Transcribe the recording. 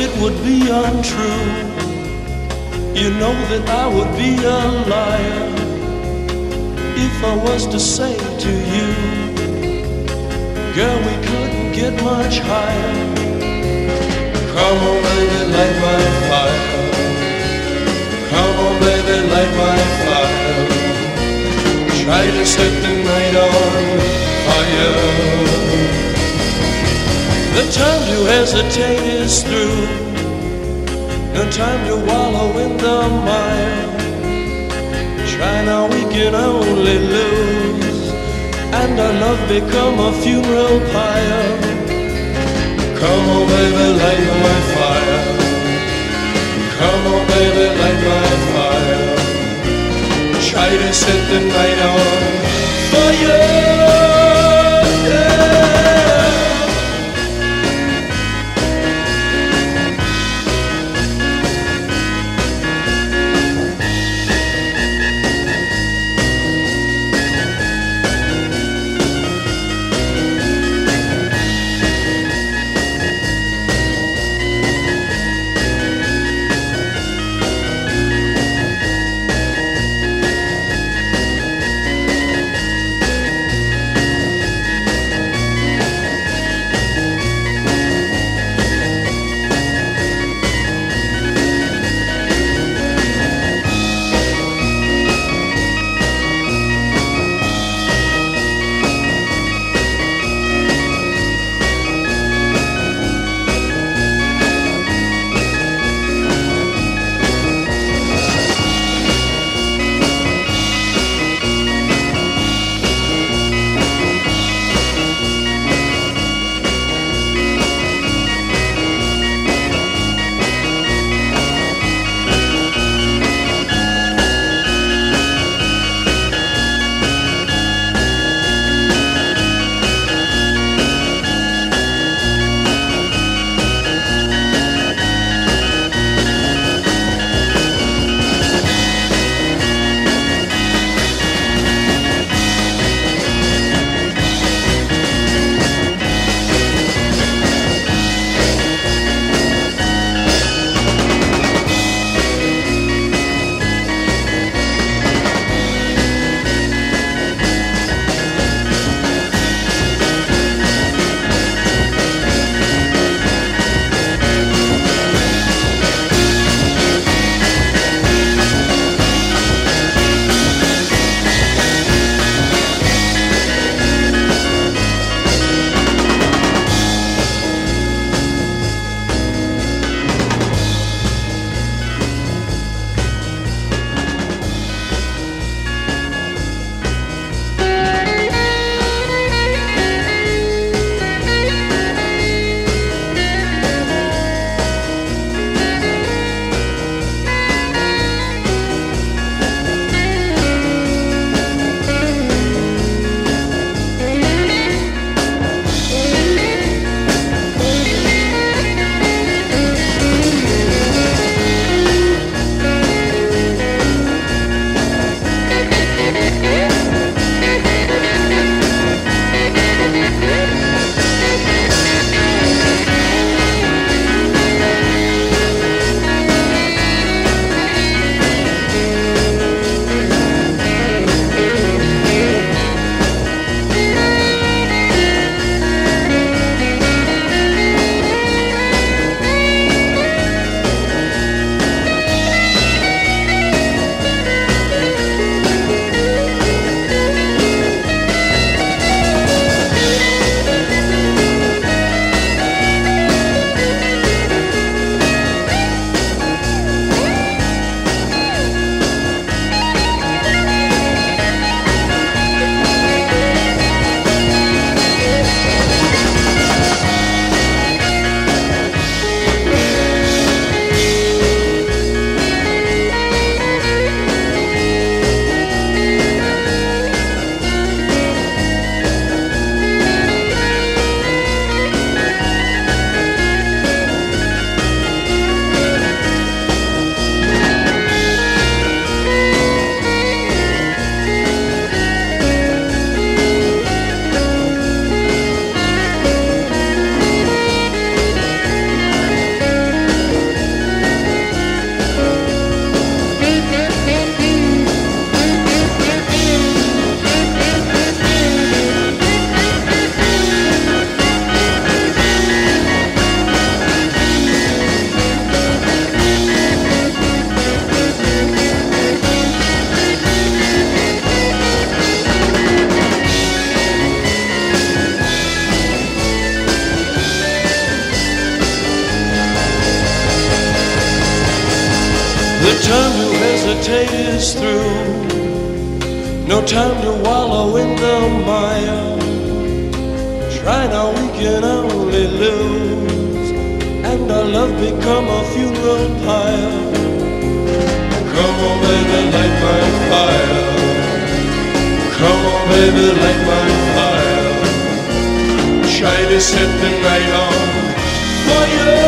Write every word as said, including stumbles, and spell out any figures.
it would be untrue. You know that I would be a liar if I was to say to you, girl, we couldn't get much higher. Come on, baby, light my fire. Come on, baby, light my fire. Try to set the night on fire. The time to hesitate is through. No time to wallow in the mire. Try now, we can only lose, and our love become a funeral pyre. Come on, baby, light my fire. Come on, baby, light my fire. Try to set the night on fire. Yeah. hesitate is through. No time to wallow in the mire. Try now, we can only lose, and our love become a funeral pyre. Come on, baby, light my fire. Come on, baby, light my fire. Try to set the night on fire.